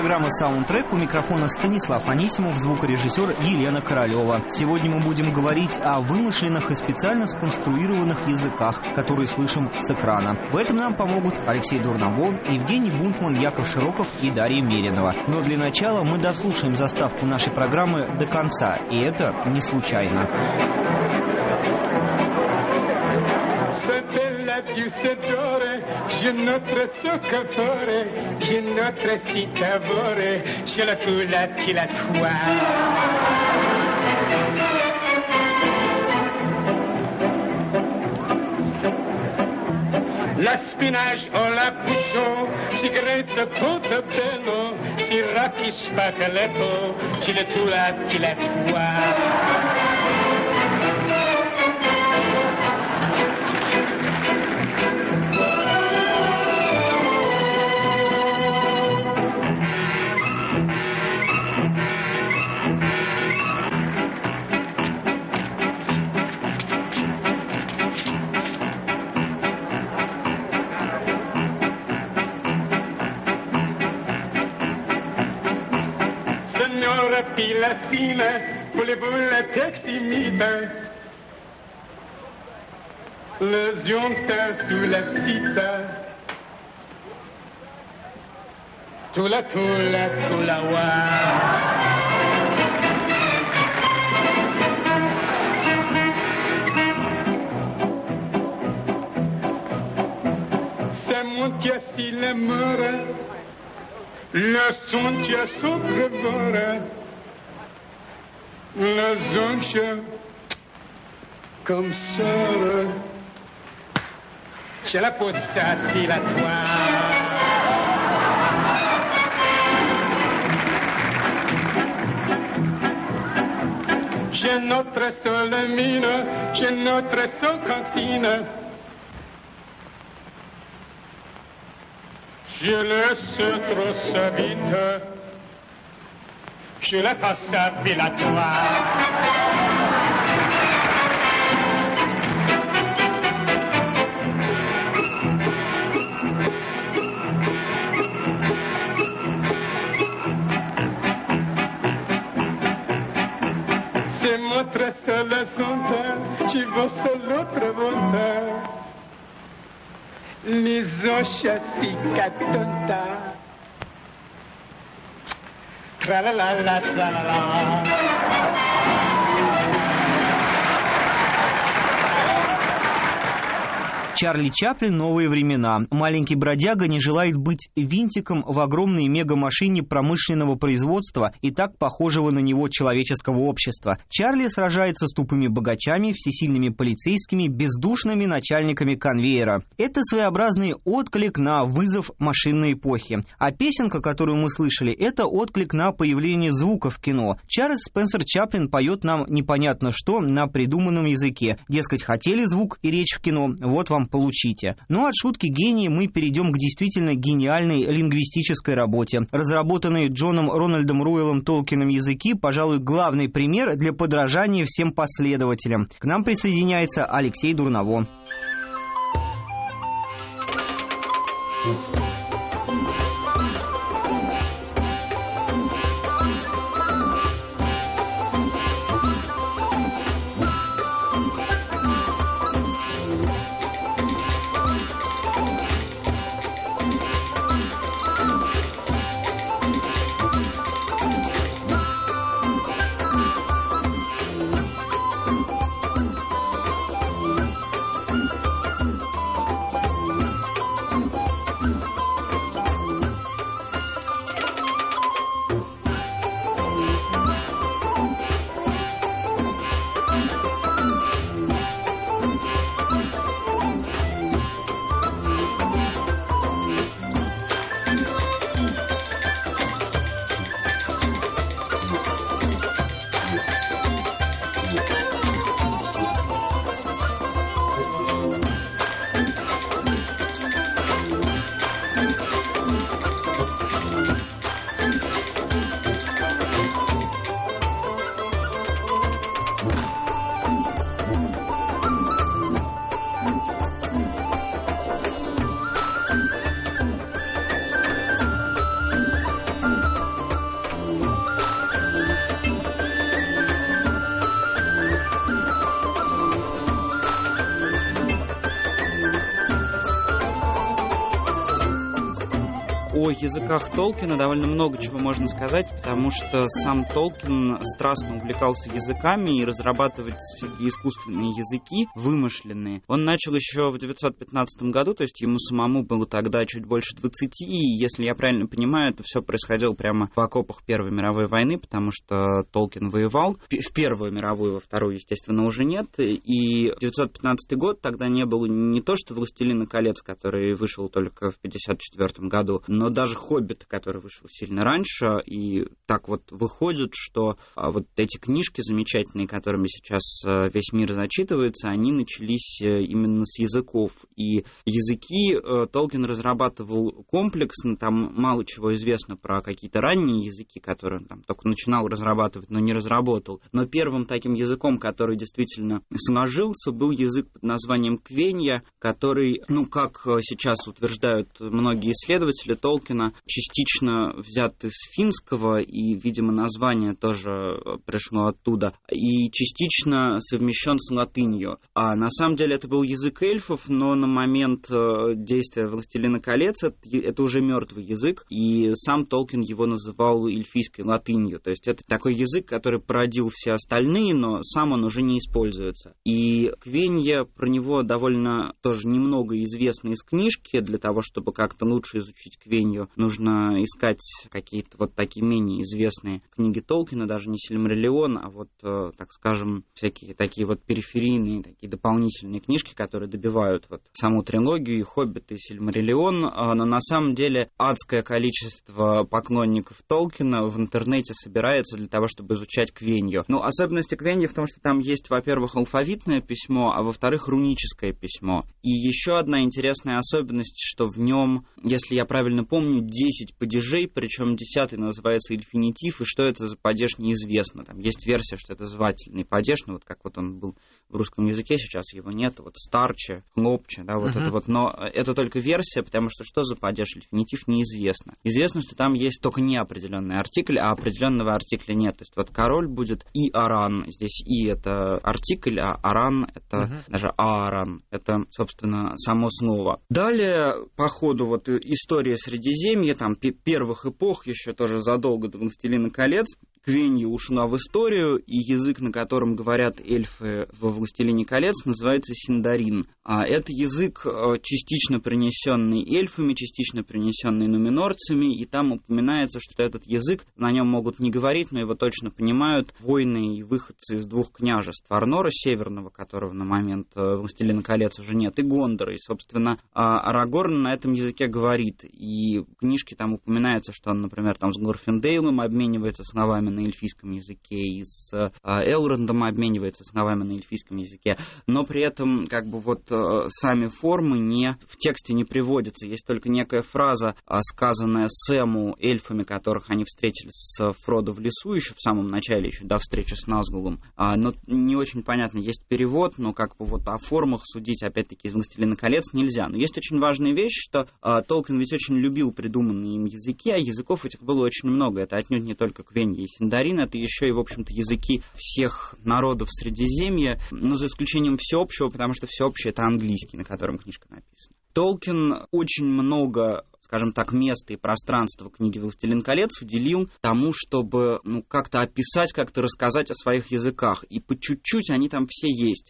программа «Саундтрек», у микрофона Станислав Анисимов, звукорежиссер Елена Королева. Сегодня мы будем говорить о вымышленных и специально сконструированных языках, которые слышим с экрана. В этом нам помогут Алексей Дурново, Евгений Бунтман, Яков Широков и Дарья Меринова. Но для начала мы дослушаем заставку нашей программы до конца, и это не случайно. J'ai notre soccofore, j'ai notre petite avore, j'ai la coula qui la toi. La spinach o la bouchon, cigarette portobello, siracchi spaghetto, j'ai la coula qui la toi. Pilatina, voulez-vous la textimite? Le zionta sous la petite. Tula wa. C'est mon tia si l'amore, le son tia soprevore. La zonche comme ça, j'ai la peau de dilatoire. J'ai notre solamine, j'ai notre socantine. Je laisse trop sa vite. Je la passe à Pilatoire. C'est notre seule sonde, ci va l'autre volta. Les ochassi catonta. Tra-la-la-la, tra-la-la. Чарли Чаплин «Новые времена». Маленький бродяга не желает быть винтиком в огромной мегамашине промышленного производства и так похожего на него человеческого общества. Чарли сражается с тупыми богачами, всесильными полицейскими, бездушными начальниками конвейера. Это своеобразный отклик на вызов машинной эпохи. А песенка, которую мы слышали, это отклик на появление звука в кино. Чарльз Спенсер Чаплин поет нам непонятно что на придуманном языке. Дескать, хотели звук и речь в кино, вот вам получите. Но от шутки гения мы перейдем к действительно гениальной лингвистической работе. Разработанные Джоном Рональдом Руэллом Толкином языки, пожалуй, главный пример для подражания всем последователям. К нам присоединяется Алексей Дурново. О языках Толкина довольно много чего можно сказать, потому что сам Толкин страстно увлекался языками и разрабатывать всякие искусственные языки, вымышленные. Он начал еще в 915 году, то есть ему самому было тогда чуть больше 20, и, если я правильно понимаю, это все происходило прямо в окопах Первой мировой войны, потому что Толкин воевал в Первую мировую, во Вторую, естественно, уже нет, и 915 год тогда не было не то, что «Властелина колец», который вышел только в 1954 году, но даже «Хоббит», который вышел сильно раньше, и так вот выходит, что вот эти книжки замечательные, которыми сейчас весь мир зачитывается, они начались именно с языков, и языки Толкин разрабатывал комплексно, там мало чего известно про какие-то ранние языки, которые он там только начинал разрабатывать, но не разработал, но первым таким языком, который действительно сложился, был язык под названием Квенья, который, как сейчас утверждают многие исследователи Толкина, частично взят из финского, и, видимо, название тоже пришло оттуда, и частично совмещен с латынью. А на самом деле это был язык эльфов, но на момент действия «Властелина колец» это уже мертвый язык, и сам Толкин его называл эльфийской латынью. То есть это такой язык, который породил все остальные, но сам он уже не используется. И Квенья, про него довольно тоже немного известно из книжки. Для того, чтобы как-то лучше изучить Квенью, нужно искать какие-то вот такие менее известные книги Толкина, даже не «Сильмариллион», а вот, так скажем, всякие такие вот периферийные, такие дополнительные книжки, которые добивают вот саму трилогию, и «Хоббит», и «Сильмариллион». Но на самом деле адское количество поклонников Толкина в интернете собирается для того, чтобы изучать Квенью. Особенность Квеньи в том, что там есть, во-первых, алфавитное письмо, а во-вторых, руническое письмо. И еще одна интересная особенность, что в нем, если я правильно помню, 10 падежей, причем 10-й называется эльфинитив, и что это за падеж, неизвестно. Там есть версия, что это звательный падеж, вот как вот он был в русском языке, сейчас его нет, вот старче, хлопче, да, вот это вот, но это только версия, потому что за падеж эльфинитив, неизвестно. Известно, что там есть только неопределенный артикль, а определенного артикля нет. То есть вот король будет и Аран, здесь и это артикль, а Аран это даже Аарон, это, собственно, само слово. Далее, по ходу вот история Средиземья, там первых эпох, еще тоже задолго до «Властелина колец», Квенья ушла в историю, и язык, на котором говорят эльфы во «Властелине колец», называется синдарин. Это язык, частично принесенный эльфами, частично принесенный нуменорцами, и там упоминается, что этот язык, на нем могут не говорить, но его точно понимают воины и выходцы из двух княжеств: Арнора Северного, которого на момент «Властелина колец» уже нет, и Гондора. И, собственно, Арагорн на этом языке говорит, и в книжке там упоминается, что он, например, там с Глорфиндейлом обменивается словами на эльфийском языке, и с Элрондом обменивается словами на эльфийском языке, но при этом как бы вот сами формы в тексте не приводятся. Есть только некая фраза, сказанная Сэму эльфами, которых они встретили с Фродо в лесу еще в самом начале, еще до встречи с Назгулом. Но не очень понятно, есть перевод, но как бы вот о формах судить, опять-таки, из «Властелина колец» нельзя. Но есть очень важная вещь, что Толкин ведь очень любил придуманные им языки, а языков этих было очень много. Это отнюдь не только Квенья и Синдарин, это еще и, в общем-то, языки всех народов Средиземья, но за исключением всеобщего, потому что всеобщее — это английский, на котором книжка написана. Толкин очень много, скажем так, места и пространства книги «Властелин колец» уделил тому, чтобы как-то описать, как-то рассказать о своих языках. И по чуть-чуть они там все есть.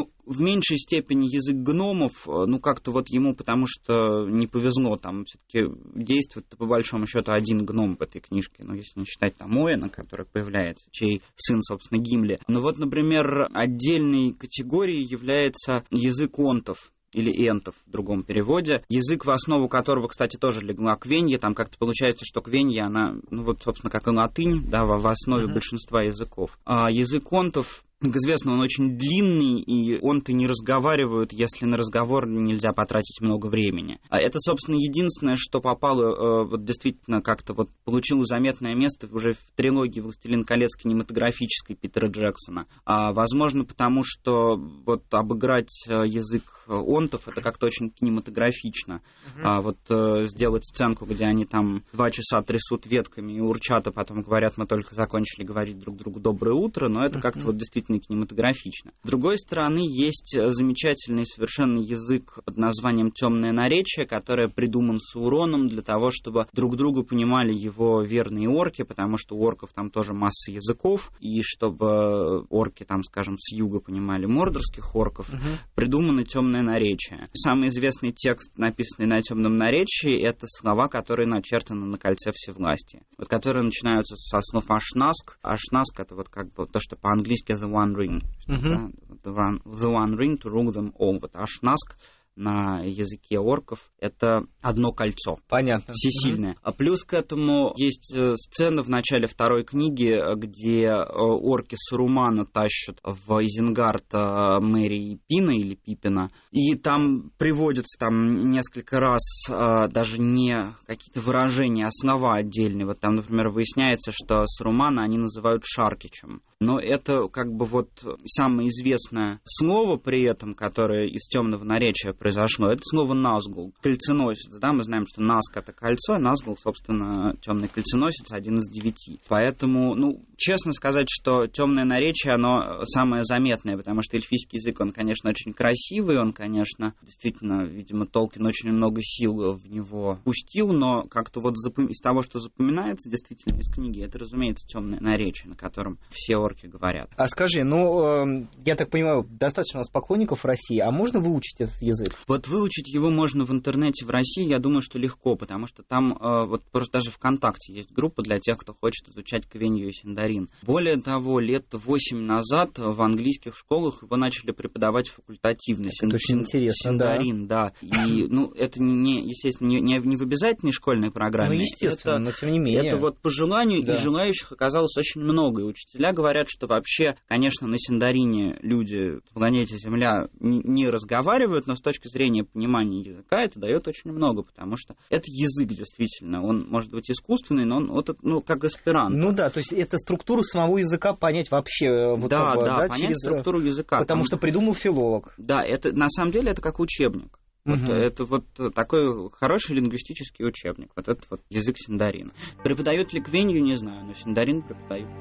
В меньшей степени язык гномов, как-то вот ему, потому что не повезло, там все-таки действует по большому счету один гном в этой книжке, если не считать там Оэна, который появляется, чей сын, собственно, Гимли. Но вот, например, отдельной категорией является язык онтов, или энтов в другом переводе, язык, в основу которого, кстати, тоже легла Квенья. Там как-то получается, что Квенья, она, собственно, как и латынь, да, в основе большинства языков. А язык онтов, как известно, он очень длинный, и онты не разговаривают, если на разговор нельзя потратить много времени. Это, собственно, единственное, что попало, действительно как-то получило заметное место уже в трилогии «Властелин колец» кинематографической Питера Джексона. Возможно, потому что обыграть язык онтов — это как-то очень кинематографично. Сделать сценку, где они там 2 часа трясут ветками и урчат, а потом говорят: мы только закончили говорить друг другу «доброе утро», но это как-то действительно действительно кинематографично. С другой стороны, есть замечательный совершенно язык под названием «Темное наречие», которое придуман Сауроном для того, чтобы друг друга понимали его верные орки, потому что у орков там тоже масса языков, и чтобы орки там, скажем, с юга понимали мордорских орков, придумано «Темное наречие». Самый известный текст, написанный на темном наречии, это слова, которые начертаны на кольце всевластия, вот, которые начинаются со слов «ашнаск». «Ашнаск» — это вот как бы то, что по-английски «the one ring». Да? The one ring to rule them all. Вот «ашнаск» на языке орков — это одно кольцо. Понятно. Всесильное. А плюс к этому есть сцена в начале второй книги, где орки Сарумана тащат в Изенгард Мэри и Пина или Пипина, и там приводятся там несколько раз даже не какие-то выражения, а слова отдельные. Вот там, например, выясняется, что Сарумана они называют Шаркичем. Но это как бы вот самое известное слово при этом, которое из темного наречия произошло, это слово «назгул», кольценосец. Да, мы знаем, что Наск — это кольцо, и Назгул, собственно, темный кольценосец, один из 9. Поэтому, честно сказать, что темное наречие, оно самое заметное, потому что эльфийский язык, он, конечно, очень красивый, он, конечно, действительно, видимо, Толкин очень много сил в него пустил, но как-то вот из того, что запоминается действительно из книги, это, разумеется, темное наречие, на котором все орки говорят. А скажи, я так понимаю, достаточно у нас поклонников в России, а можно выучить этот язык? Вот выучить его можно в интернете в России, я думаю, что легко, потому что там вот просто даже ВКонтакте есть группа для тех, кто хочет изучать Квенью и Синдарин. Более того, лет 8 назад в английских школах его начали преподавать факультативно. Это очень интересно, Синдарин, да. И, это, естественно, не в обязательной школьной программе. Естественно, но тем не менее. Это вот по желанию, да. И желающих оказалось очень много. И учителя говорят, что вообще, конечно, на Синдарине люди в планете Земля не разговаривают, но с точки зрения понимания языка это дает очень много, потому что это язык, действительно. Он может быть искусственный, но он как эсперанто. То есть это структуру самого языка понять вообще. Понять структуру языка. Потому что придумал филолог. Да, это на самом деле это как учебник. Это вот такой хороший лингвистический учебник. Вот это вот язык Синдарина. Преподают ли Квенью, не знаю, но Синдарин преподают.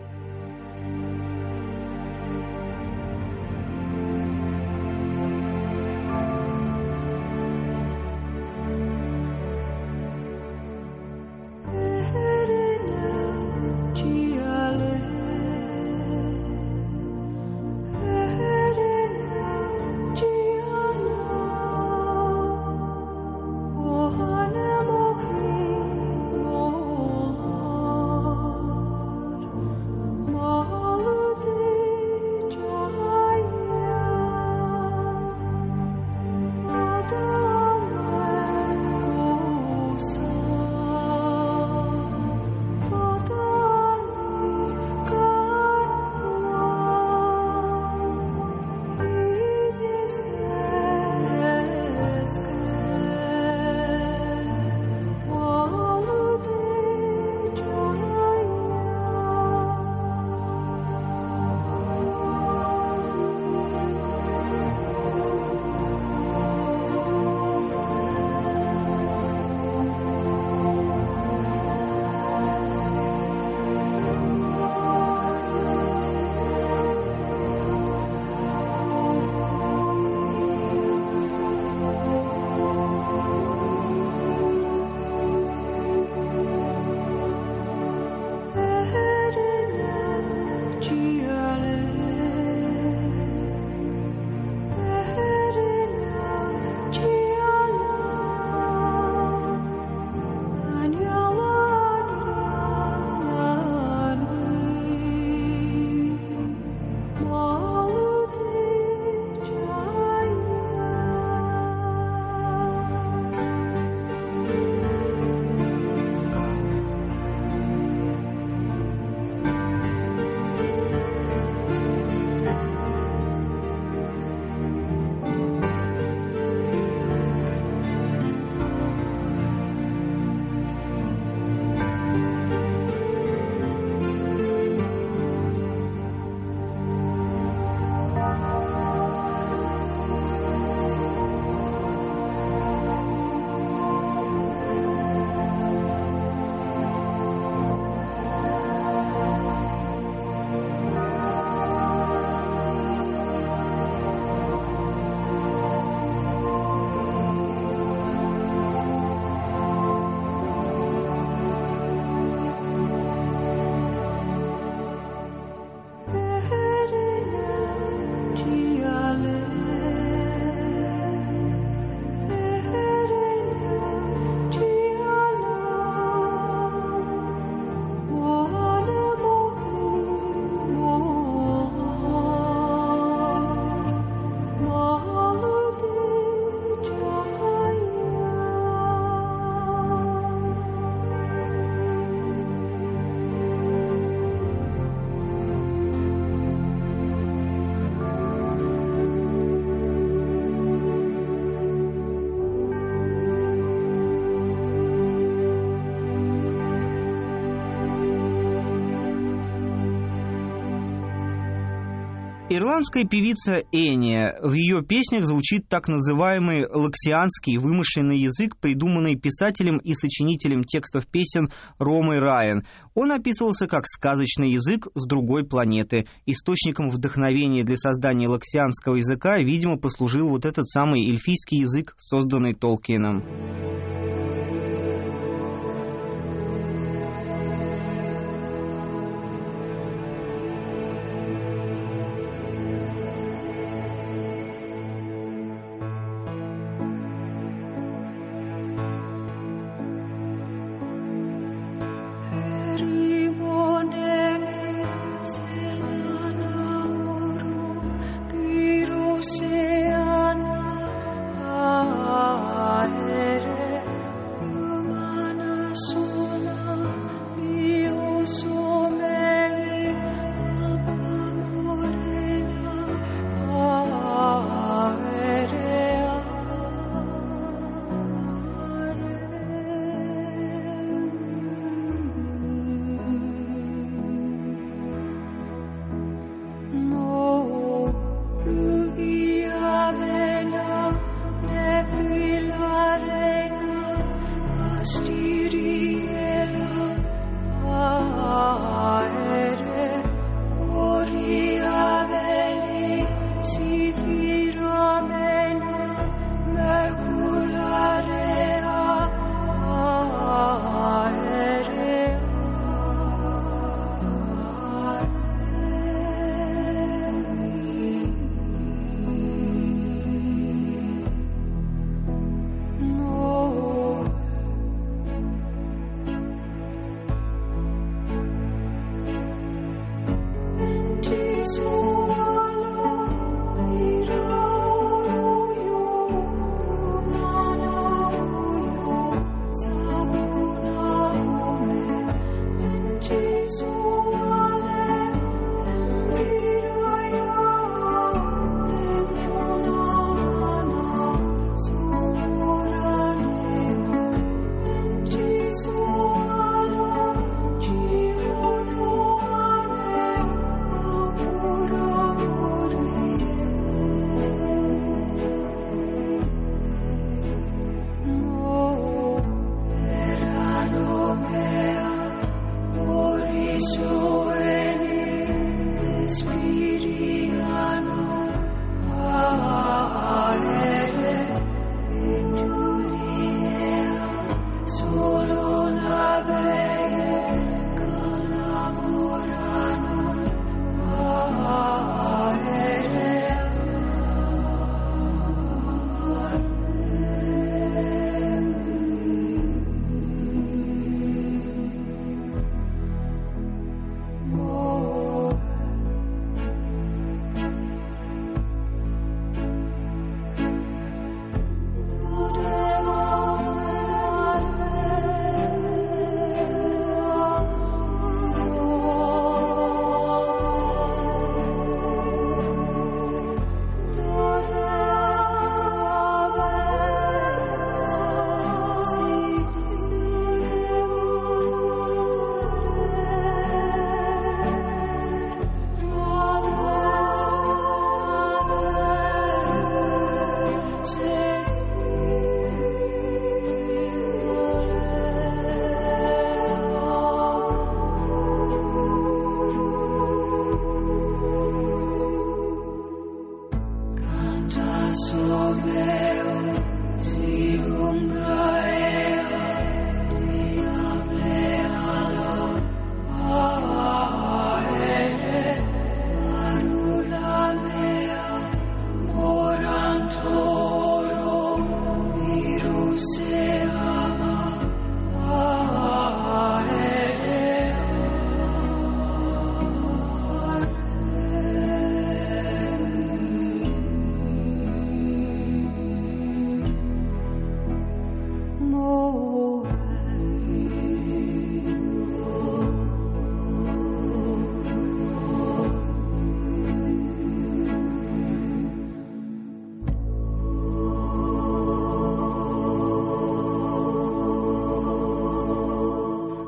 Ирландская певица Эния. В ее песнях звучит так называемый лаксианский вымышленный язык, придуманный писателем и сочинителем текстов песен Ромой Райан. Он описывался как сказочный язык с другой планеты. Источником вдохновения для создания лаксианского языка, видимо, послужил вот этот самый эльфийский язык, созданный Толкиеном. Pura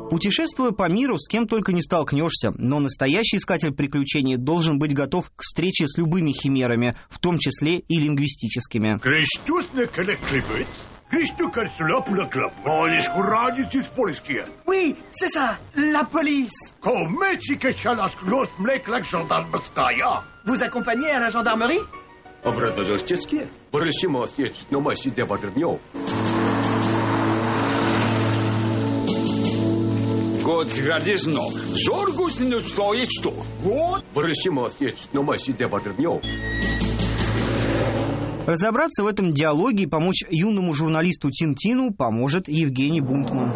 Путешествуя по миру, с кем только не столкнешься, но настоящий искатель приключений должен быть готов к встрече с любыми химерами, в том числе и лингвистическими. Oui, c'est ça, la police. Vous accompagnez à la gendarmerie? Разобраться в этом диалоге и помочь юному журналисту Тинтину поможет Евгений Бунтман.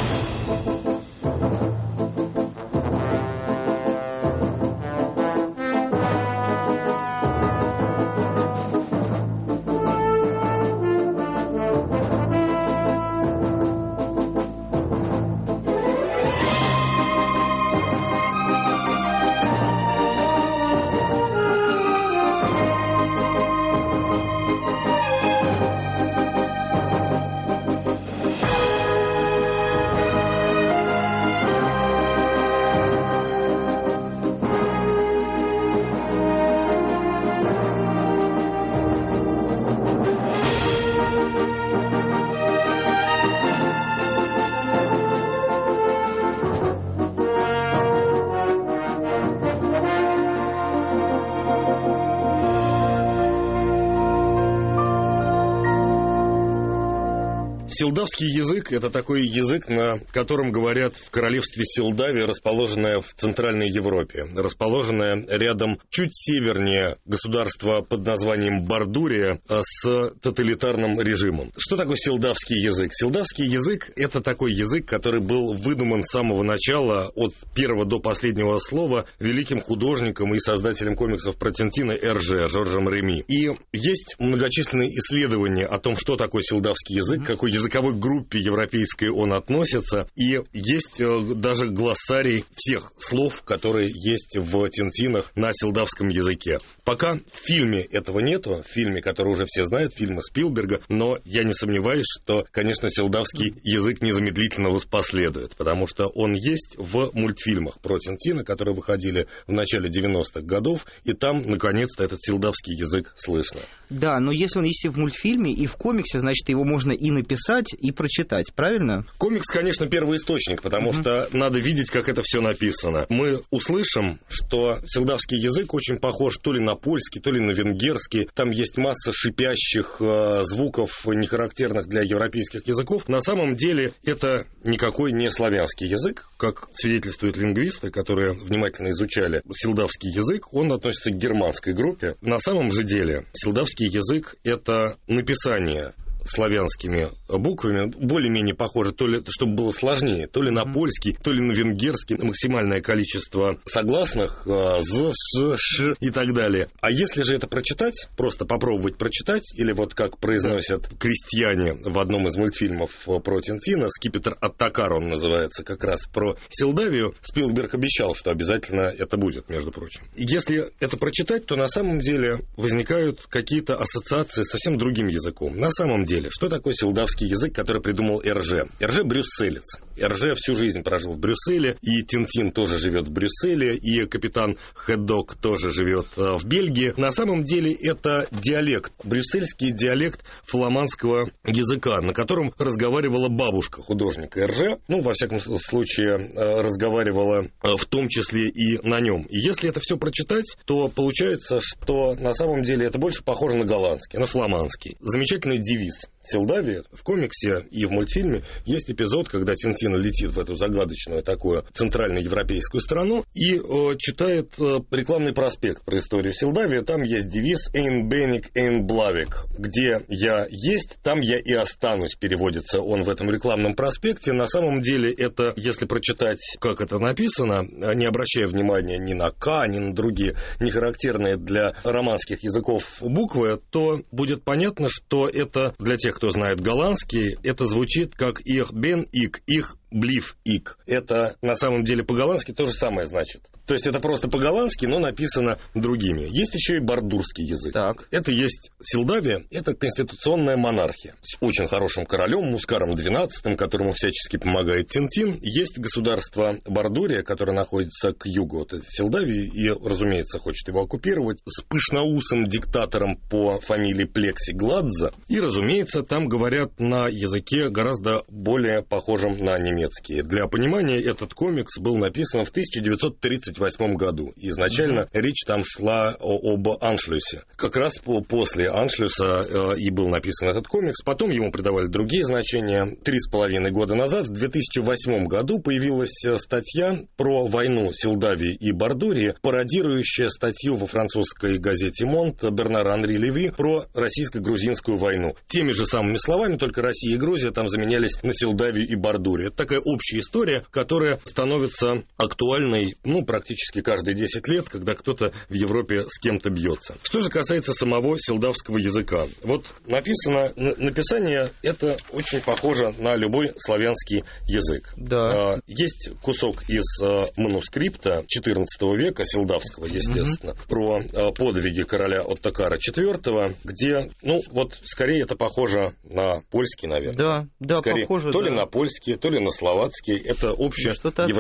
Селдавский язык – это такой язык, на котором говорят в королевстве Селдавия, расположенное в Центральной Европе, расположенное рядом чуть севернее государства под названием Бардурия с тоталитарным режимом. Что такое селдавский язык? Селдавский язык – это такой язык, который был выдуман с самого начала, от первого до последнего слова, великим художником и создателем комиксов про Тинтина Эрже, Жоржем Реми. И есть многочисленные исследования о том, что такое селдавский язык, какой языковой группе европейской он относится, и есть даже глоссарий всех слов, которые есть в Тинтинах на селдавском языке. Пока в фильме этого нету, в фильме, который уже все знают, фильма Спилберга, но я не сомневаюсь, что, конечно, селдавский язык незамедлительно воспоследует, потому что он есть в мультфильмах про Тинтина, которые выходили в начале 90-х годов, и там, наконец-то, этот селдавский язык слышно. Да, но если он есть и в мультфильме, и в комиксе, значит, его можно и написать, и прочитать, правильно? Комикс, конечно, первый источник, потому что надо видеть, как это все написано. Мы услышим, что селдавский язык очень похож то ли на польский, то ли на венгерский. Там есть масса шипящих звуков, не характерных для европейских языков. На самом деле это никакой не славянский язык, как свидетельствуют лингвисты, которые внимательно изучали селдавский язык. Он относится к германской группе. На самом же деле селдавский язык – это написание славянскими буквами, более-менее похоже, то ли, чтобы было сложнее, то ли на польский, то ли на венгерский, максимальное количество согласных, з, ш, ш и так далее. А если же это прочитать, просто попробовать прочитать, или вот как произносят крестьяне в одном из мультфильмов про Тинтина, «Скипетр Оттакар» он называется, как раз про Селдавию, Спилберг обещал, что обязательно это будет, между прочим. Если это прочитать, то на самом деле возникают какие-то ассоциации с совсем другим языком. На самом деле, что такое селдавский язык, который придумал Эрже? Эрже брюсселец. Эрже всю жизнь прожил в Брюсселе, и Тинтин тоже живет в Брюсселе, и капитан Хэддок тоже живет в Бельгии. На самом деле это диалект, брюссельский диалект фламандского языка, на котором разговаривала бабушка художника Эрже. Ну, во всяком случае, разговаривала в том числе и на нем. И если это все прочитать, то получается, что на самом деле это больше похоже на голландский, на фламандский. Замечательный девиз Селдавии. В комиксе и в мультфильме есть эпизод, когда Тинтин летит в эту загадочную такую центральноевропейскую страну и читает рекламный проспект про историю Селдавии. Там есть девиз «Эйн беник, эйн блавик». Где я есть, там я и останусь, переводится он в этом рекламном проспекте. На самом деле это, если прочитать, как это написано, не обращая внимания ни на «к», ни на другие нехарактерные для романских языков буквы, то будет понятно, что это для тех, кто знает голландский, это звучит как «их бен ик», «их блив ик». Это на самом деле по-голландски то же самое значит. То есть это просто по-голландски, но написано другими. Есть еще и бардурский язык. Так. Это есть Силдавия, это конституционная монархия. С очень хорошим королем Мускаром XII, которому всячески помогает Тинтин. Есть государство Бардурия, которое находится к югу от Силдавии и, разумеется, хочет его оккупировать, с пышноусым диктатором по фамилии Плекси Гладза. И, разумеется, там говорят на языке гораздо более похожем на немецкий. Для понимания, этот комикс был написан в 1938 году. Изначально речь там шла об Аншлюсе. Как раз после Аншлюса и был написан этот комикс. Потом ему придавали другие значения. 3,5 года назад, в 2008 году, появилась статья про войну Силдавии и Бардурии, пародирующая статью во французской газете «Монт» Бернара Анри Леви про российско-грузинскую войну. Теми же самыми словами, только Россия и Грузия там заменялись на Силдавию и Бардурию. Это такая общая история, которая становится актуальной, практически каждые 10 лет, когда кто-то в Европе с кем-то бьется. Что же касается самого силдавского языка. Вот написание это очень похоже на любой славянский язык. Да. Есть кусок из манускрипта XIV века, силдавского, естественно, про подвиги короля Оттокара IV, где, скорее это похоже на польский, наверное. Да, скорее, похоже. То ли на польский, то ли на словацкий. Это общая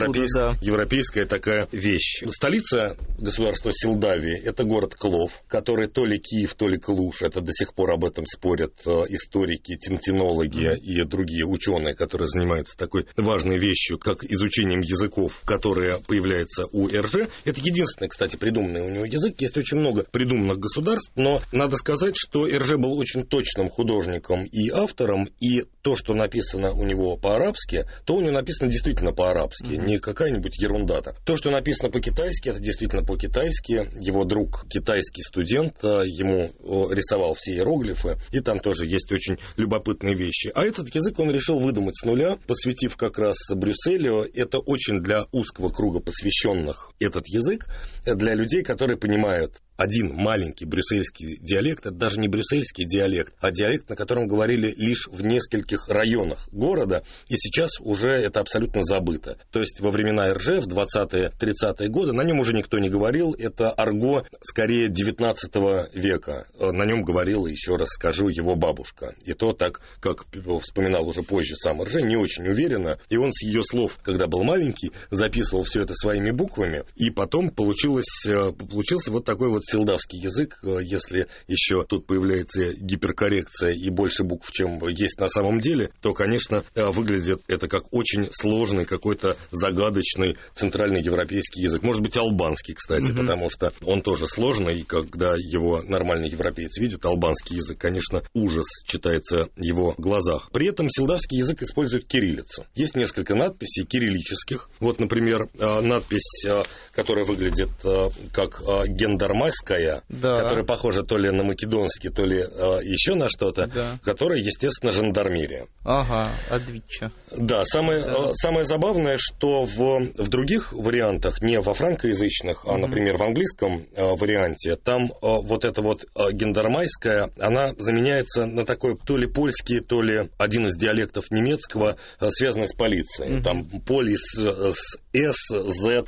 европейская такая вещь. Столица государства Силдавии — это город Клов, который то ли Киев, то ли Клуш. Это до сих пор об этом спорят историки, тинтинологи и другие ученые, которые занимаются такой важной вещью, как изучением языков, которые появляются у РЖ. Это единственный, кстати, придуманный у него язык. Есть очень много придуманных государств, но надо сказать, что РЖ был очень точным художником и автором, и то, что написано у него по-арабски, то у него написано действительно по-арабски, не какая-нибудь ерунда-то. То, что написано по-китайски, это действительно по-китайски. Его друг, китайский студент, ему рисовал все иероглифы, и там тоже есть очень любопытные вещи. А этот язык он решил выдумать с нуля, посвятив как раз Брюсселю. Это очень для узкого круга посвященных этот язык, для людей, которые понимают один маленький брюссельский диалект. Это даже не брюссельский диалект, а диалект, на котором говорили лишь в нескольких районах города, и сейчас уже это абсолютно забыто. То есть во времена РЖ, в 20-30-е годы, на нем уже никто не говорил, это арго скорее 19 века. На нем говорила, еще раз скажу, его бабушка. И то, так как вспоминал уже позже сам РЖ, не очень уверенно, и он с ее слов, когда был маленький, записывал все это своими буквами, и потом получился вот такой вот силдавский язык. Если еще тут появляется гиперкоррекция и больше букв, чем есть на самом деле, то, конечно, выглядит это как очень сложный, какой-то загадочный центральноевропейский язык. Может быть, албанский, кстати, потому что он тоже сложный, и когда его нормальный европеец видит, албанский язык, конечно, ужас читается в его глазах. При этом силдавский язык использует кириллицу. Есть несколько надписей кириллических. Вот, например, надпись, которая выглядит как гендармайская, которая похожа то ли на македонский, то ли еще на что-то, которая, естественно, жандармерия. Ага, Адвича. Да, самое забавное, что в других вариантах, не во франкоязычных, а, например, в английском варианте, там вот эта вот гендармайская, она заменяется на такой то ли польский, то ли один из диалектов немецкого, связанный с полицией. Там полис с С, Z,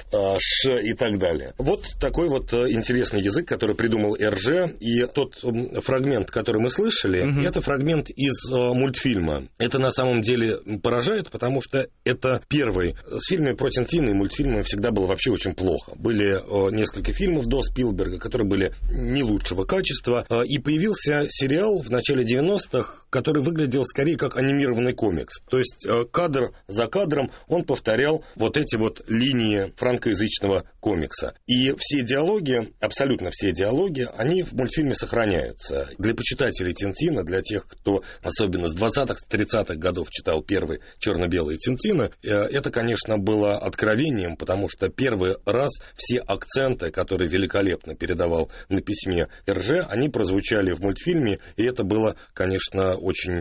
Ш и так далее. Вот такой вот интересный язык, который придумал РЖ, и тот фрагмент, который мы слышали, это фрагмент из мультфильма. Это на самом деле поражает, потому что это первый. С фильмами про Тинтина и мультфильмами всегда было вообще очень плохо. Были несколько фильмов до Спилберга, которые были не лучшего качества, и появился сериал в начале 90-х, который выглядел скорее как анимированный комикс. То есть кадр за кадром он повторял вот эти вот линии франкоязычного комикса. И все диалоги, абсолютно все диалоги, они в мультфильме сохраняются. Для почитателей Тинтина, для тех, кто особенно с 20-х, 30-х годов читал первый черно-белый Тинтина, это, конечно, было откровением, потому что первый раз все акценты, которые великолепно передавал на письме РЖ, они прозвучали в мультфильме, и это было, конечно,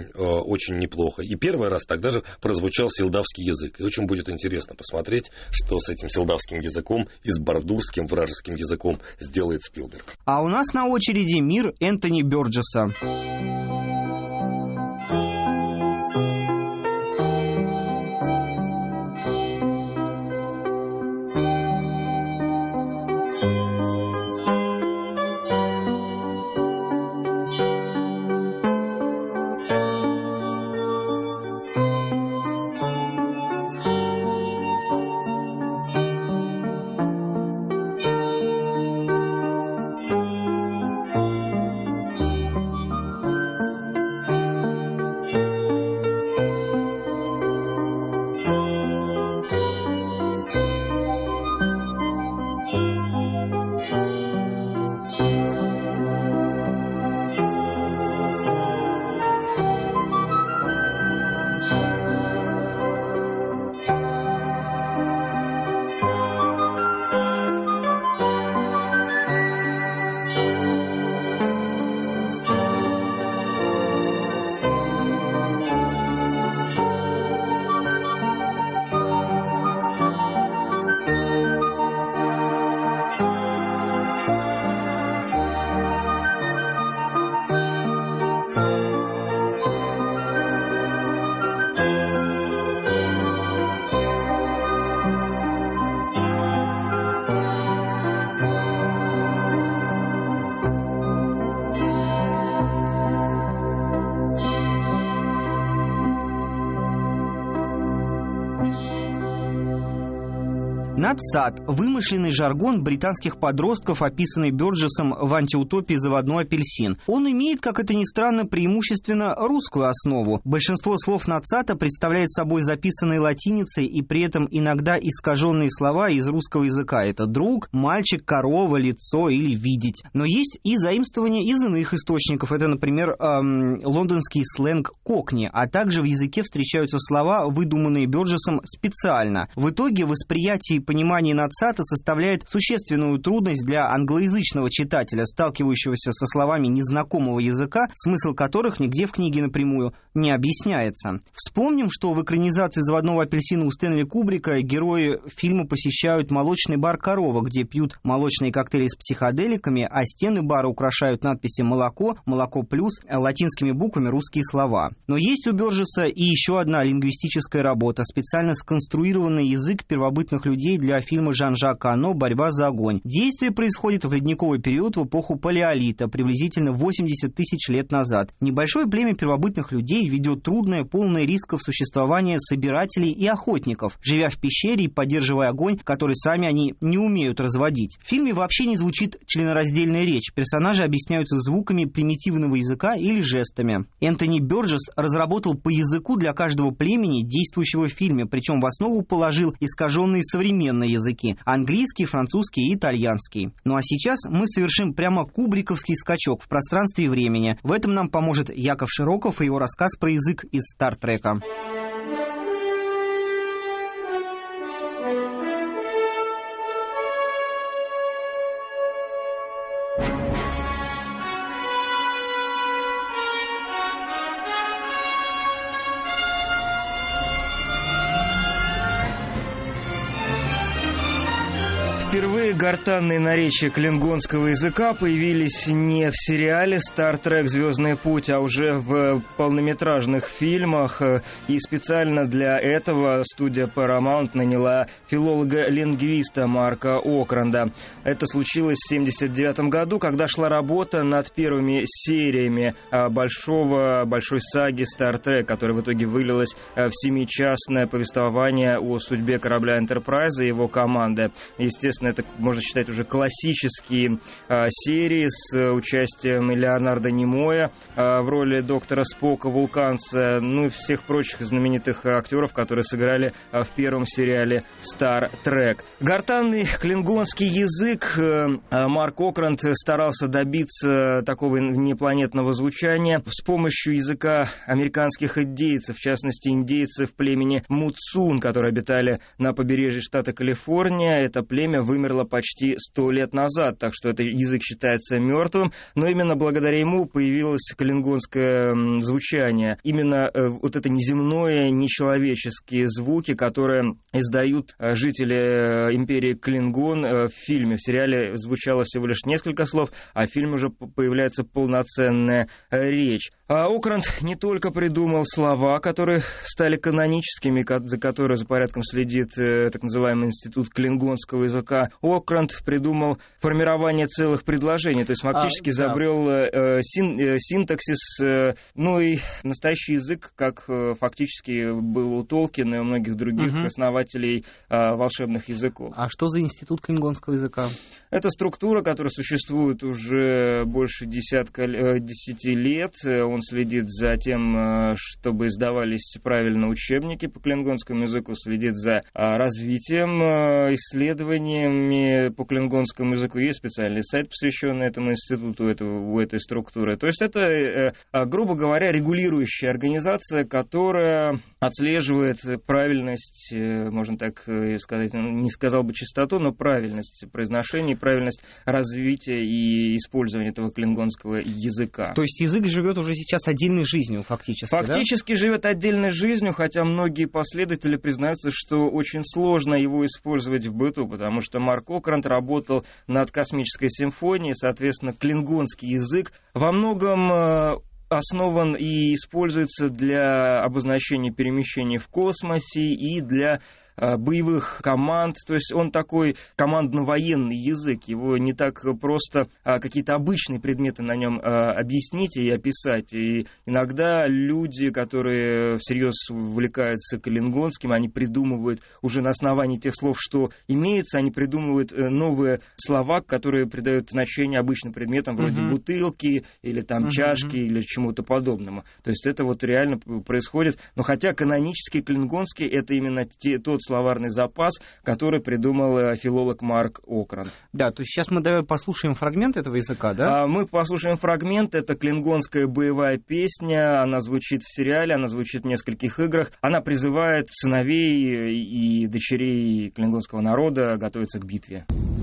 очень неплохо. И первый раз тогда же прозвучал силдавский язык. И очень будет интересно посмотреть, что с этим силдавским языком и с бардурским вражеским языком сделает Спилберг. А у нас на очереди мир Энтони Бёрджесса. Надсад – вымышленный жаргон британских подростков, описанный Бёрджессом в антиутопии «Заводной апельсин». Он имеет, как это ни странно, преимущественно русскую основу. Большинство слов надсада представляет собой записанные латиницей и при этом иногда искаженные слова из русского языка. Это «друг», «мальчик», «корова», «лицо» или «видеть». Но есть и заимствования из иных источников. Это, например, лондонский сленг «кокни», а также в языке встречаются слова, выдуманные Бёрджессом специально. В итоге восприятие и понимание надсада составляет существенную трудность для англоязычного читателя, сталкивающегося со словами незнакомого языка, смысл которых нигде в книге напрямую не объясняется. Вспомним, что в экранизации «Заводного апельсина» у Стэнли Кубрика герои фильма посещают молочный бар «Корова», где пьют молочные коктейли с психоделиками, а стены бара украшают надписи «молоко», «молоко плюс», латинскими буквами русские слова. Но есть у Бёрджесса и еще одна лингвистическая работа, специально сконструированный язык первобытных людей для фильма Жан-Жака Анно «Борьба за огонь». Действие происходит в ледниковый период в эпоху Палеолита, приблизительно 80 тысяч лет назад. Небольшое племя первобытных людей ведет трудное, полное рисков существование собирателей и охотников, живя в пещере и поддерживая огонь, который сами они не умеют разводить. В фильме вообще не звучит членораздельная речь, персонажи объясняются звуками примитивного языка или жестами. Энтони Бёрджесс разработал по языку для каждого племени, действующего в фильме, причем в основу положил искаженные современные языки – английский, французский и итальянский. Ну а сейчас мы совершим прямо кубриковский скачок в пространстве и времени. В этом нам поможет Яков Широков и его рассказ про язык из «Стартрека». Впервые гортанные наречия клингонского языка появились не в сериале «Стар Трек. Звездный путь», а уже в полнометражных фильмах. И специально для этого студия Paramount наняла филолога-лингвиста Марка Окранда. Это случилось в 1979 году, когда шла работа над первыми сериями большой саги «Стар Трек», которая в итоге вылилась в 7-частное повествование о судьбе корабля «Энтерпрайз» и его команды. Естественно, это можно считать уже классические серии с участием Леонардо Немоя в роли доктора Спока, вулканца, ну и всех прочих знаменитых актеров, которые сыграли в первом сериале Star Trek. Гортанный клингонский язык Марк Окранд старался добиться такого непланетного звучания с помощью языка американских индейцев, в частности индейцев племени Муцун, которые обитали на побережье штата Калифорния. Это племя вымерло почти 100 лет назад, так что этот язык считается мертвым, но именно благодаря ему появилось клингонское звучание. Именно вот это неземное, нечеловеческие звуки, которые издают жители империи Клингон в фильме. В сериале звучало всего лишь несколько слов, а в фильме уже появляется полноценная речь. А Окранд не только придумал слова, которые стали каноническими, за порядком следит так называемый институт клингонского языка. Окранд придумал формирование целых предложений, то есть фактически изобрел синтаксис, ну и настоящий язык, как фактически был у Толкина и у многих других основателей волшебных языков. А что за институт клингонского языка? Это структура, которая существует уже больше 10 лет. Он следит за тем, чтобы издавались правильно учебники по клингонскому языку, следит за развитием, исследованиями по клингонскому языку. Есть специальный сайт, посвященный этому институту, у этой структуры. То есть это, грубо говоря, регулирующая организация, которая отслеживает правильность, можно так сказать, не сказал бы чистоту, но правильность произношения, правильность развития и использования этого клингонского языка. То есть язык живет уже сейчас отдельной жизнью фактически, Фактически живет отдельной жизнью, хотя многие последователи признаются, что очень сложно его использовать в быту, потому что Марк Окранд работал над космической симфонией, соответственно, клингонский язык во многом основан и используется для обозначения перемещений в космосе и для боевых команд. То есть он такой командно-военный язык. Его не так просто какие-то обычные предметы на нем объяснить и описать. И иногда люди, которые всерьез увлекаются клингонским, они придумывают уже на основании тех слов, что имеется, они придумывают новые слова, которые придают значение обычным предметам, вроде бутылки или там чашки или чему-то подобному. То есть это вот реально происходит. Но хотя канонический клингонский — это именно тот словарный запас, который придумал филолог Марк Окранд. Да, то есть сейчас мы давай послушаем фрагмент этого языка, да? Мы послушаем фрагмент. Это клингонская боевая песня. Она звучит в сериале, она звучит в нескольких играх. Она призывает сыновей и дочерей клингонского народа готовиться к битве.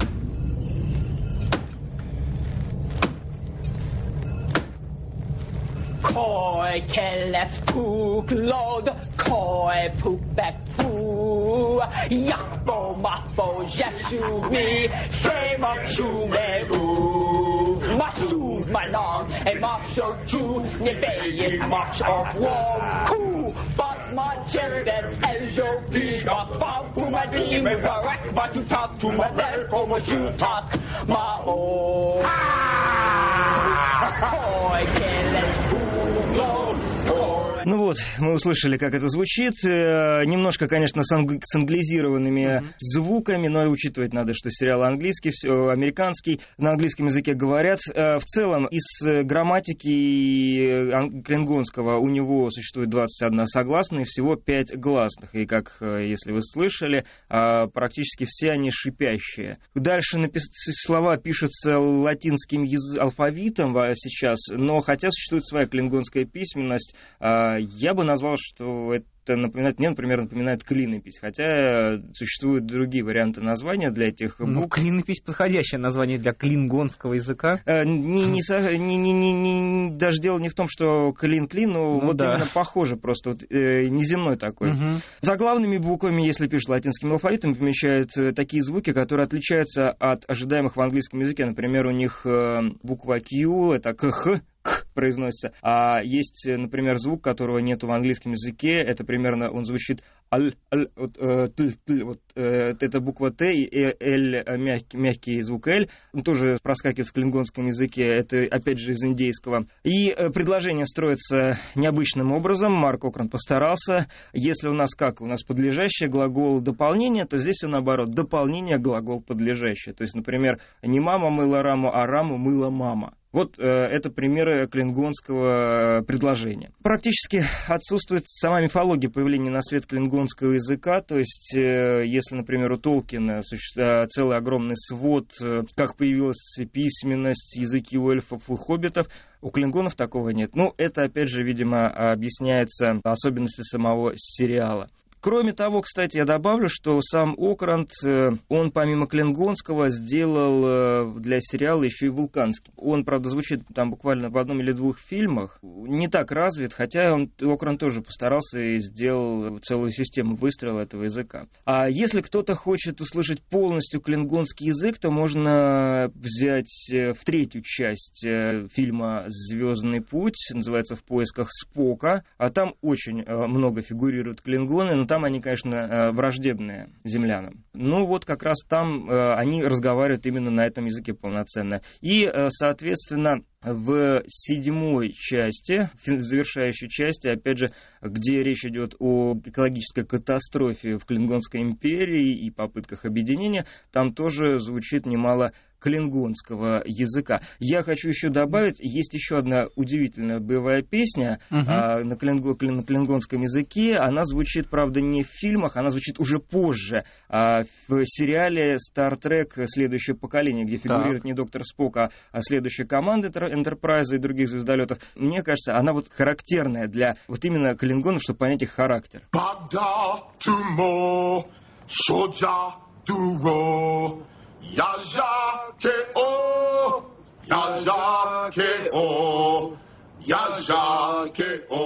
Koi kellets puk lod, koi puk back poo. Yakbo mafo jesumi, same of chumebu. Masu malong, and mafsho chu, nebeyin mafsh of war. Cool, but my children tells you, please not fall to my dream. Correct, but you talk to my left, or what you talk, my own. Koi kellets puk lod. Ну вот, мы услышали, как это звучит. Немножко, конечно, с англизированными звуками, но учитывать надо, что сериал английский, американский, на английском языке говорят. В целом, из грамматики клингонского у него существует 21 согласная и всего 5 гласных. И, как, если вы слышали, практически все они шипящие. Дальше слова пишутся латинским алфавитом сейчас, но хотя существует своя клингонская письменность, я бы назвал, что это напоминает, мне, например, напоминает клинопись, хотя существуют другие варианты названия для этих букв. Ну, клинопись — подходящее название для клингонского языка. Даже дело не в том, что клин-клин, но вот именно похоже, просто вот, неземной такой. За главными буквами, если пишут латинским алфавитом, помещают такие звуки, которые отличаются от ожидаемых в английском языке. Например, у них буква Q — это к произносится. А есть, например, звук, которого нету в английском языке. Это примерно, он звучит это буква Т и Л, мягкий звук Л. Он тоже проскакивает в клингонском языке. Это, опять же, из индейского. И предложение строится необычным образом. Марк Окранд постарался. Если у нас подлежащее глагол дополнение, то здесь все наоборот. Дополнение глагол подлежащее. То есть, например, не мама мыла раму, а раму мыла мама. Вот это примеры клингонского предложения. Практически отсутствует сама мифология появления на свет клингонского языка. То есть, если, например, у Толкина существует целый огромный свод, как появилась письменность, языки у эльфов и хоббитов, у клингонов такого нет. Ну, это, опять же, видимо, объясняется особенностью самого сериала. Кроме того, кстати, я добавлю, что сам Окранд, он помимо клингонского сделал для сериала еще и вулканский. Он, правда, звучит там буквально в одном или двух фильмах, не так развит, хотя Окранд тоже постарался и сделал целую систему выстроил этого языка. А если кто-то хочет услышать полностью клингонский язык, то можно взять в третью часть фильма «Звездный путь», называется «В поисках Спока», а там очень много фигурируют клингоны, но там они, конечно, враждебные землянам. Ну вот как раз там они разговаривают именно на этом языке полноценно. И, соответственно, в 7-й части, в завершающей части, опять же, где речь идет о экологической катастрофе в Клингонской империи и попытках объединения, там тоже звучит немало клингонского языка. Я хочу еще добавить, есть еще одна удивительная боевая песня на клингонском языке. Она звучит, правда, не в фильмах, она звучит уже позже, в сериале Star Trek «Следующее поколение», где фигурирует не доктор Спок, а следующая команда Энтерпрайза и других звездолетов. Мне кажется, она вот характерная для вот именно клингонов, чтобы понять их характер. Yajakeo, Yajakeo, Yajakeo.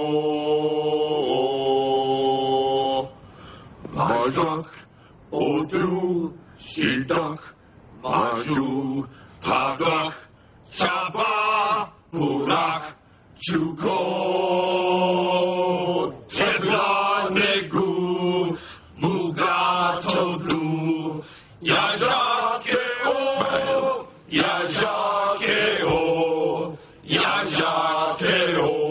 Majak, Odu, Shidak, Maju, Tagak, Chaba, Burak, Chuko, Tebla, Negu, Muga. я жакео, я жакео.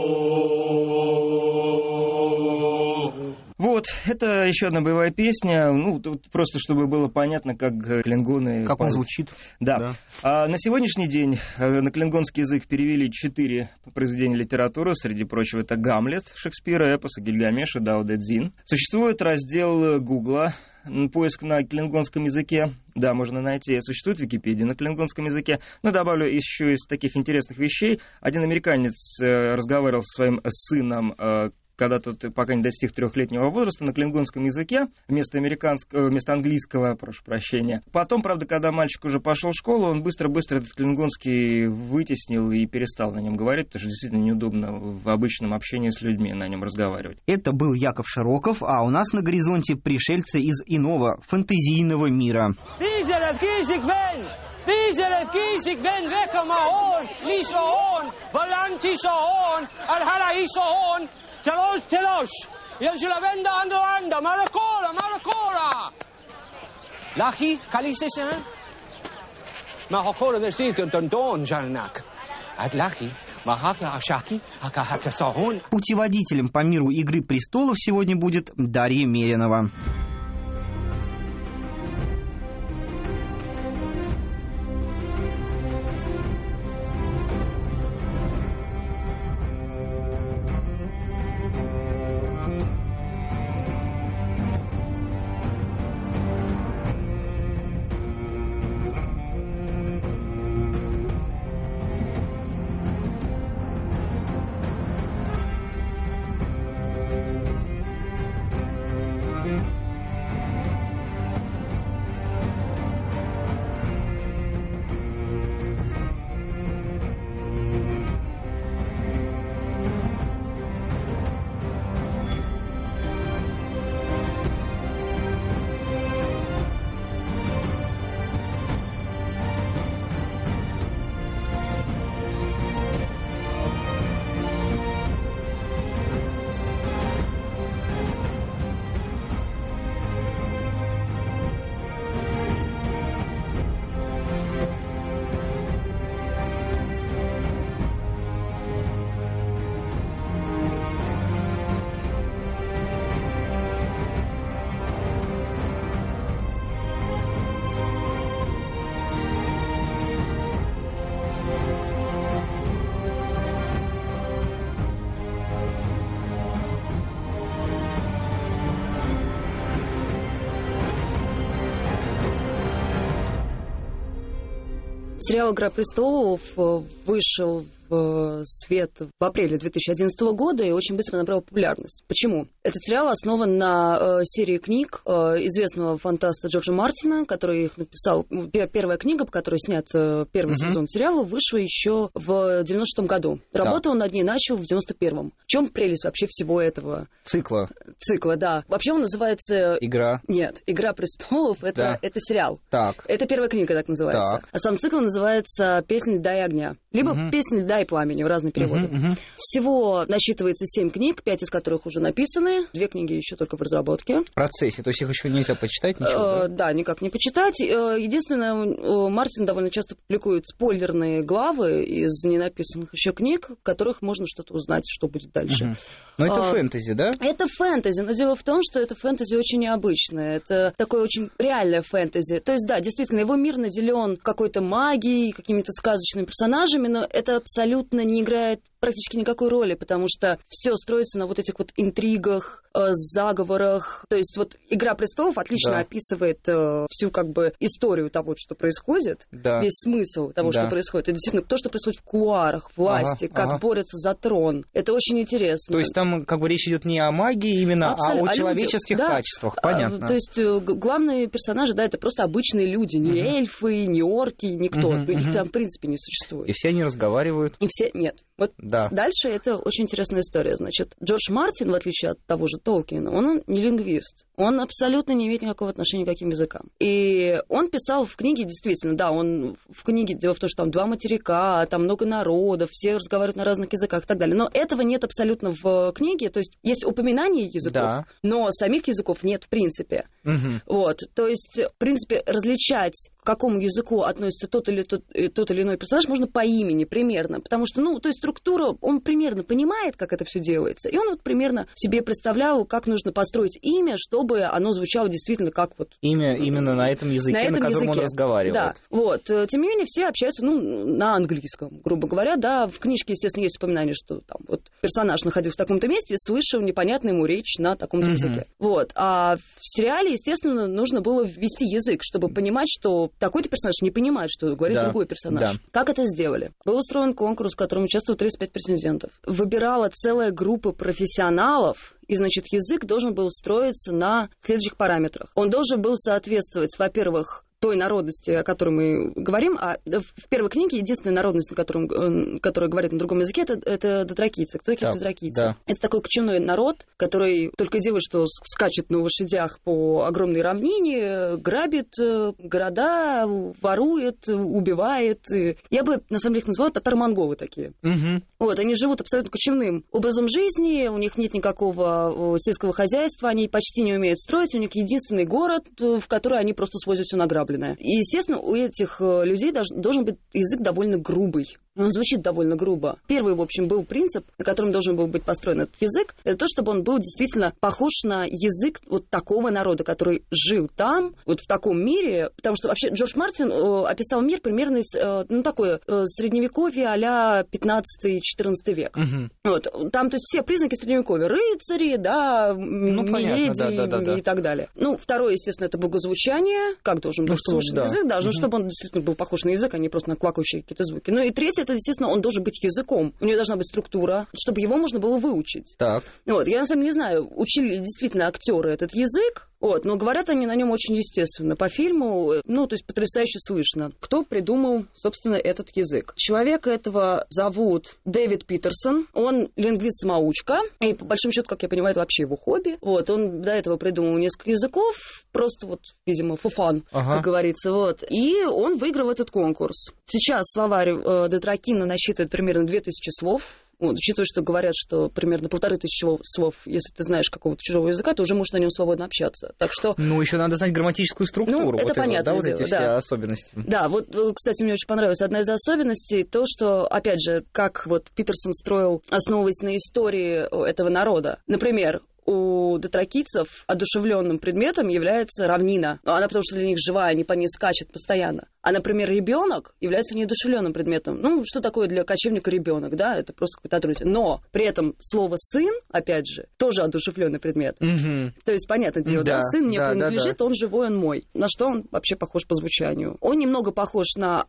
Вот, это еще одна боевая песня, ну, тут просто чтобы было понятно, как клингоны... Как он звучит. Да. А на сегодняшний день на клингонский язык перевели 4 произведения литературы, среди прочего это «Гамлет» Шекспира, эпосы Гильгамеша, Дао-Дэ-Цзин. Существует раздел Гугла, поиск на клингонском языке, да, можно найти. Существует Википедия на клингонском языке. Но добавлю еще из таких интересных вещей. Один американец разговаривал со своим сыном, когда тот пока не достиг 3-летнего возраста, на клингонском языке, вместо английского, прошу прощения. Потом, правда, когда мальчик уже пошел в школу, он быстро-быстро этот клингонский вытеснил и перестал на нем говорить, потому что действительно неудобно в обычном общении с людьми на нем разговаривать. Это был Яков Широков, а у нас на горизонте пришельцы из иного фэнтезийного мира. Telosh, io ce la vendo ando, maracola. Lachi, kalise sen? Maracola vestito don jalnak. At lachi, махака ашаки, хака сахон. Путеводителем по миру «Игры престолов» сегодня будет Дарья Меринова. Сериал «Игра престолов» вышел в свет в апреле 2011 года и очень быстро набрал популярность. Почему? Этот сериал основан на серии книг известного фантаста Джорджа Мартина, который их написал. Первая книга, по которой снят первый сезон сериала, вышла еще в 96-м году. Работу он над ней начал в 91-м. В чем прелесть вообще всего этого? Цикла, да. Вообще он называется... Игра. Нет, «Игра престолов» — это сериал. Так. Это первая книга, так называется. Так. А сам цикл называется «Песнь льда и огня». Либо «Песнь льда и пламени», в разные переводы. Всего насчитывается 7 книг, 5 из которых уже написаны, 2 книги еще только в разработке. В процессе, то есть их еще нельзя почитать, ничего? Да, никак не почитать. Единственное, Мартин довольно часто публикует спойлерные главы из ненаписанных еще книг, в которых можно что-то узнать, что будет дальше. Но это фэнтези, да? Это фэнтези, но дело в том, что это фэнтези очень необычное. Это такое очень реальное фэнтези. То есть, да, действительно, его мир наделен какой-то магией, какими-то сказочными персонажами, но это абсолютно не играет практически никакой роли, потому что все строится на вот этих вот интригах, заговорах. То есть вот «Игра престолов» отлично описывает всю как бы историю того, что происходит, весь смысл того, что происходит. Это действительно то, что происходит в кулуарах, власти, как борются за трон. Это очень интересно. То есть там как бы речь идет не о магии именно, а о человеческих качествах. Понятно. То есть главные персонажи, это просто обычные люди, не эльфы, не орки, никто. Их там в принципе не существует. И все они разговаривают? И все нет. Вот Да. Дальше это очень интересная история. Значит, Джордж Мартин, в отличие от того же Толкина, он не лингвист. Он абсолютно не имеет никакого отношения к каким языкам. И он писал в книге, действительно, да, он в книге, дело в том, что там 2 материка, там много народов, все разговаривают на разных языках и так далее. Но этого нет абсолютно в книге. То есть есть упоминание языков, да, но самих языков нет в принципе. Вот. То есть, в принципе, различать, к какому языку относится тот или иной персонаж, можно по имени примерно. Потому что, то есть структура, он примерно понимает, как это все делается. И он вот примерно себе представлял, как нужно построить имя, чтобы оно звучало действительно как вот... Имя именно на этом языке, на котором он разговаривает. Да, вот. Тем не менее, все общаются, на английском, грубо говоря, да. В книжке, естественно, есть упоминание, что там вот персонаж находился в таком-то месте, слышал непонятную ему речь на таком-то языке. Вот. А в сериале, естественно, нужно было ввести язык, чтобы понимать, что такой-то персонаж не понимает, что говорит другой персонаж. Да. Как это сделали? Был устроен конкурс, в котором участвовало 35 претендентов. Выбирала целая группа профессионалов, и, значит, язык должен был строиться на следующих параметрах. Он должен был соответствовать, во-первых, той народности, о которой мы говорим, а в первой книге единственная народность, которая говорит на другом языке, это дотракийцы. Кто такие дотракийцы? Да. Это такой кочевной народ, который только делает, что скачет на лошадях по огромной равнине, грабит города, ворует, убивает. Я бы, на самом деле, их назвала татаро-монголы такие. Вот, они живут абсолютно кочевным образом жизни, у них нет никакого сельского хозяйства, они почти не умеют строить, у них единственный город, в который они просто свозят все награбленное. И, естественно, у этих людей должен быть язык довольно грубый. Он звучит довольно грубо. Первый, в общем, был принцип, на котором должен был быть построен этот язык, это то, чтобы он был действительно похож на язык вот такого народа, который жил там, вот в таком мире. Потому что вообще Джордж Мартин описал мир примерно такое средневековье а-ля 15-14 век. Вот. Там, то есть, все признаки средневековья. Рыцари, да, миледи и так далее. Второе, естественно, это богозвучание. Как должен быть слушать язык? Да, чтобы он действительно был похож на язык, а не просто на квакающие какие-то звуки. И третье, это, естественно, он должен быть языком. У него должна быть структура, чтобы его можно было выучить. Так. Вот. Я, на самом деле, не знаю, учили действительно актеры этот язык, но говорят они на нем очень естественно. По фильму, то есть потрясающе слышно. Кто придумал, собственно, этот язык? Человека этого зовут Дэвид Питерсон. Он лингвист-самоучка. И, по большому счету, как я понимаю, это вообще его хобби. Вот. Он до этого придумал несколько языков. Просто видимо, for fun, как говорится. Вот. И он выиграл этот конкурс. Сейчас словарь Дотракина насчитывает примерно 2000 слов. Учитывая, что говорят, что примерно 1500 слов, если ты знаешь какого-то чужого языка, то уже можешь на нем свободно общаться. Так что... еще надо знать грамматическую структуру. Это понятно. Вот эти все особенности. Да, кстати, мне очень понравилась одна из особенностей, то, что, опять же, как Питерсон строил, основываясь на истории этого народа. Например, у дотракийцев одушевленным предметом является равнина. Она потому что для них живая, они по ней скачут постоянно. А, например, ребенок является неодушевленным предметом. Что такое для кочевника ребенок, да? Это просто какое-то отродье. Но при этом слово сын, опять же, тоже одушевленный предмет. То есть, понятное дело, сын мне принадлежит, он живой, он мой. На что он вообще похож по звучанию? Он немного похож на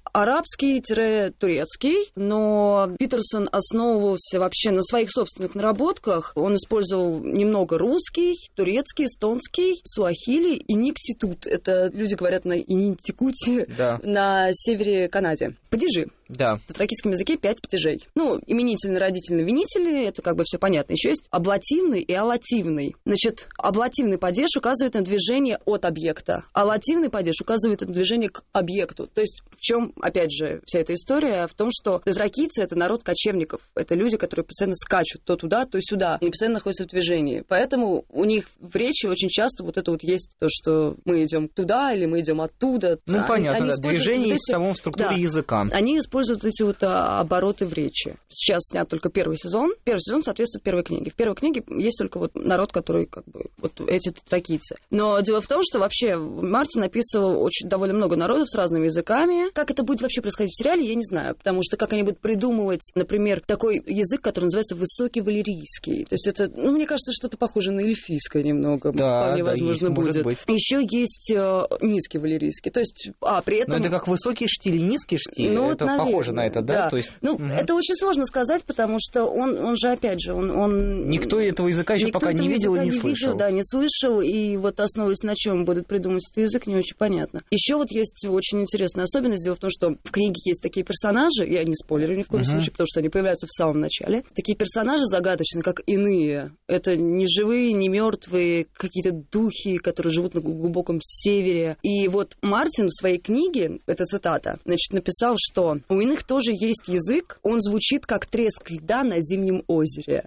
арабский-турецкий, но Питерсон основывался вообще на своих собственных наработках. Он использовал немного русский, турецкий, эстонский, суахили и никтитут. Это люди говорят на интикуте. На севере Канады. Падежи. Да. В дотракийском языке 5 падежей. Именительный, родительный, винительный, это все понятно. Еще есть аблативный и аллативный. Значит, аблативный падеж указывает на движение от объекта, а аллативный падеж указывает на движение к объекту. То есть в чем, опять же, вся эта история? В том, что дотракийцы — это народ кочевников. Это люди, которые постоянно скачут то туда, то сюда. Они постоянно находятся в движении. Поэтому у них в речи очень часто это есть то, что мы идем туда или мы идем оттуда. Понятно, движение есть в самом структуре языка. Они используют эти обороты в речи. Сейчас снят только первый сезон. Первый сезон соответствует первой книге. В первой книге есть только народ, который эти дотракийцы. Но дело в том, что вообще Мартин описывал довольно много народов с разными языками. Как это будет вообще происходить в сериале, я не знаю. Потому что как они будут придумывать, например, такой язык, который называется высокий валерийский. То есть это, мне кажется, что-то похоже на эльфийское немного. Да, вполне возможно будет. Быть. Еще есть низкий валерийский. То есть, при этом это как высокий штиль и низкий штиль? Ну, это наверное, похоже на это, да? да. То есть... Это очень сложно сказать, потому что он же, опять же, он... Никто этого языка еще пока не видел и не слышал. Да, не слышал, и вот основываясь на чем будут придумать этот язык, не очень понятно. Еще вот есть очень интересная особенность. Дело в том, что в книге есть такие персонажи, я не спойлерю ни в коем случае, потому что они появляются в самом начале. Такие персонажи загадочные, как иные. Это не живые, не мертвые, какие-то духи, которые живут на глубоком севере. И вот Мартин в своей книге, это цитата, значит, написал, что у иных тоже есть язык, он звучит как треск льда на зимнем озере.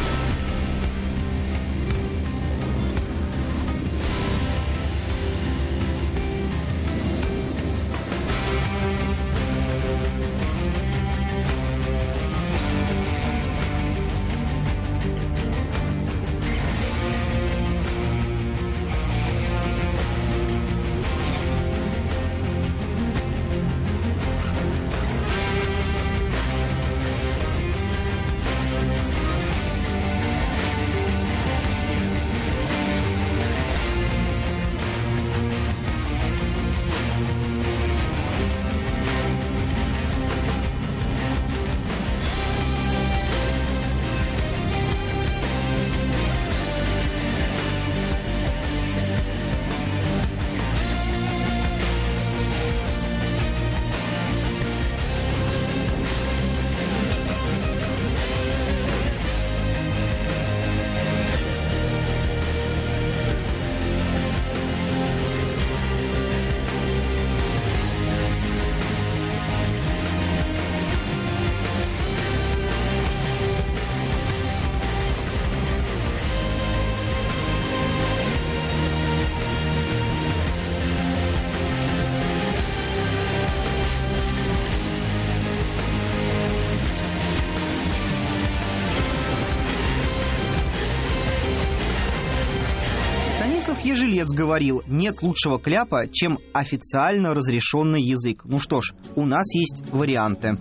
Ежелец говорил, нет лучшего кляпа, чем официально разрешенный язык. Ну что ж, у нас есть варианты.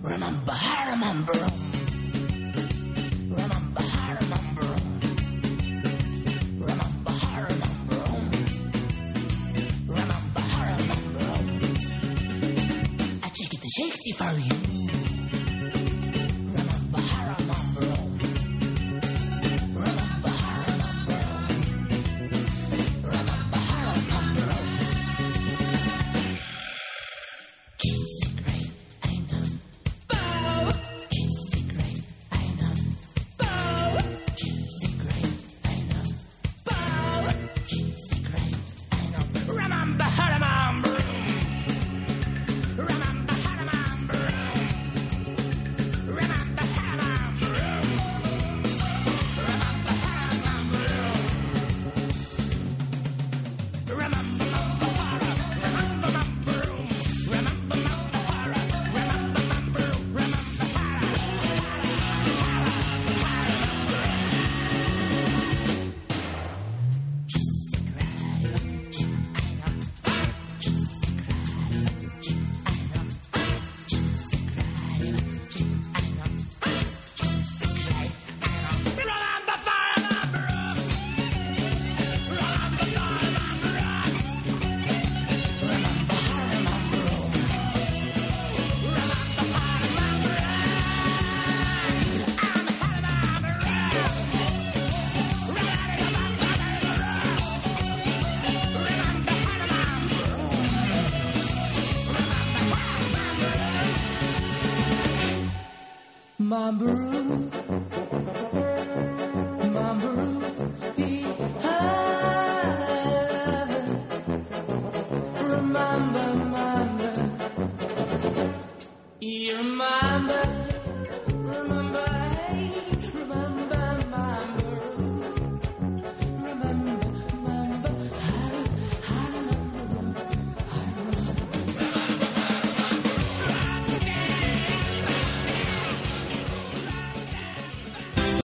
Remember